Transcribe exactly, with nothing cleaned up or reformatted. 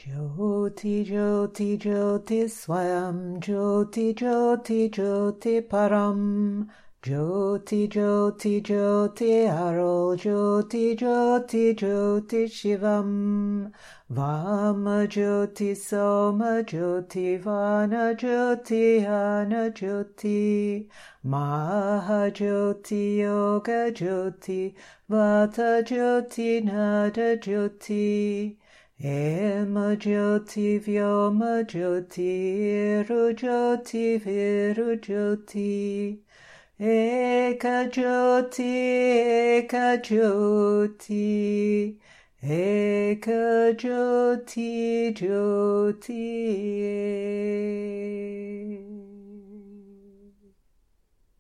Jyoti Jyoti Jyoti Swayam Jyoti Jyoti Jyoti Param Jyoti Jyoti Jyoti Aral Jyoti Jyoti Jyoti Shivam Vama Jyoti Soma Jyoti Vana Jyoti Ana Jyoti Maha Jyoti Yoga Jyoti Vata Jyoti Nada Jyoti Ema Jyoti Vyoma Jyoti Iru Jyoti Viru Jyoti Eka Jyoti Eka Jyoti Eka Jyoti Jyoti